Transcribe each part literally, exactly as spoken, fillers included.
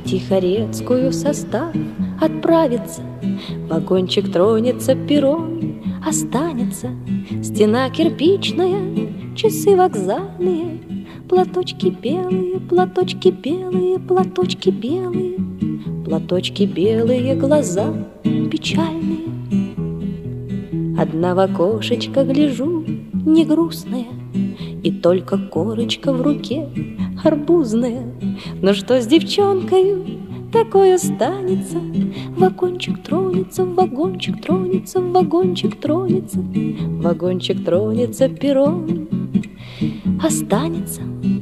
Тихорецкую состав отправится, вагончик тронется, перрон останется, стена кирпичная, часы вокзальные, платочки белые, платочки белые, платочки белые, платочки белые, глаза печальные. Одна в окошечко гляжу, не грустная, и только корочка в руке арбузная. Но что с девчонкою такое станется? Вагончик тронется, вагончик тронется, вагончик тронется, вагончик тронется, перрон останется.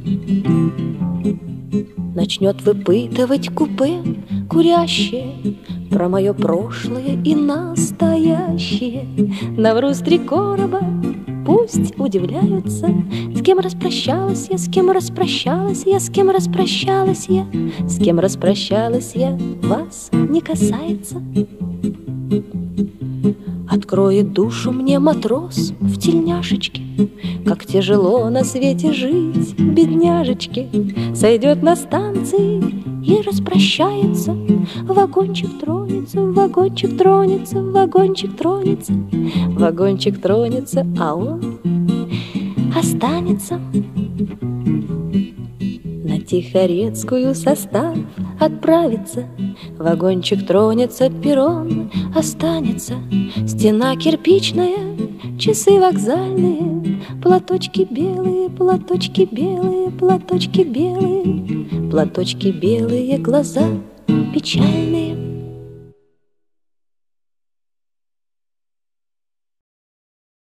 Начнет выпытывать купе курящее про мое прошлое и настоящее. Наврус три короба, пусть удивляются, с кем распрощалась я, с кем распрощалась я, с кем распрощалась я, с кем распрощалась я, вас не касается. Откроет душу мне матрос в тельняшечке, как тяжело на свете жить, бедняжечки. Сойдет на станции и распрощается, вагончик тронется, вагончик тронется, вагончик тронется, вагончик тронется, а он останется. На Тихорецкую состав отправится, вагончик тронется, перрон останется, стена кирпичная, часы вокзальные, платочки белые, платочки белые, платочки белые, платочки белые, глаза печальные.